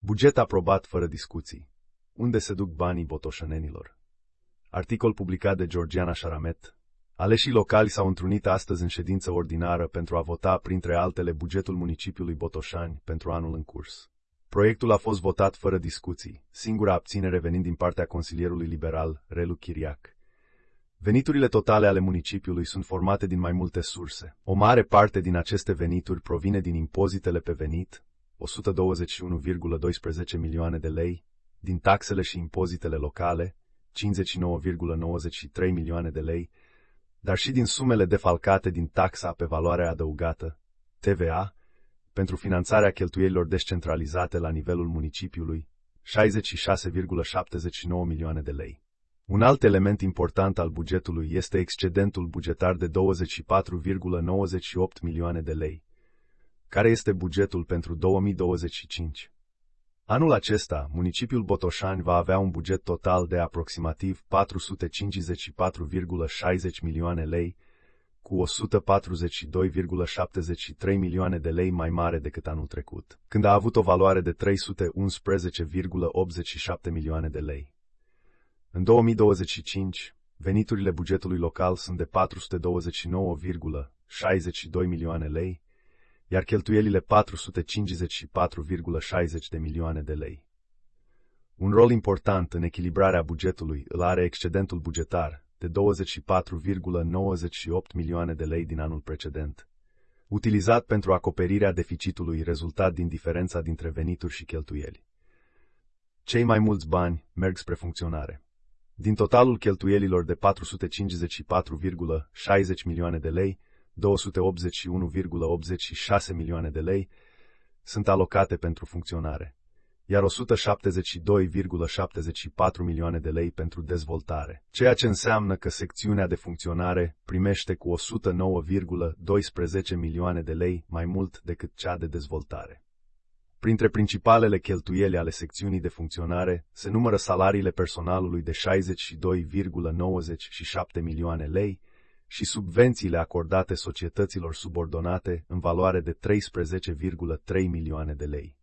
Buget aprobat fără discuții. Unde se duc banii botoșănenilor? Articol publicat de Georgiana Șaramet. Aleșii locali s-au întrunit astăzi în ședință ordinară pentru a vota, printre altele, bugetul municipiului Botoșani pentru anul în curs. Proiectul a fost votat fără discuții, singura abținere venind din partea consilierului liberal, Relu Chiriac. Veniturile totale ale municipiului sunt formate din mai multe surse. O mare parte din aceste venituri provine din impozitele pe venit, 121,12 milioane de lei, din taxele și impozitele locale, 59,93 milioane de lei, dar și din sumele defalcate din taxa pe valoare adăugată, TVA, pentru finanțarea cheltuielilor descentralizate la nivelul municipiului, 66,79 milioane de lei. Un alt element important al bugetului este excedentul bugetar de 24,98 milioane de lei, care este bugetul pentru 2025. Anul acesta, municipiul Botoșani va avea un buget total de aproximativ 454,60 milioane lei, cu 142,73 milioane de lei mai mare decât anul trecut, când a avut o valoare de 311,87 milioane de lei. În 2025, veniturile bugetului local sunt de 429,62 milioane lei, iar cheltuielile 454,60 de milioane de lei. Un rol important în echilibrarea bugetului îl are excedentul bugetar de 24,98 milioane de lei din anul precedent, utilizat pentru acoperirea deficitului rezultat din diferența dintre venituri și cheltuieli. Cei mai mulți bani merg spre funcționare. Din totalul cheltuielilor de 454,60 milioane de lei, 281,86 milioane de lei sunt alocate pentru funcționare, iar 172,74 milioane de lei pentru dezvoltare, ceea ce înseamnă că secțiunea de funcționare primește cu 109,12 milioane de lei mai mult decât cea de dezvoltare. Printre principalele cheltuieli ale secțiunii de funcționare se numără salariile personalului de 62,97 milioane lei și subvențiile acordate societăților subordonate în valoare de 13,3 milioane de lei.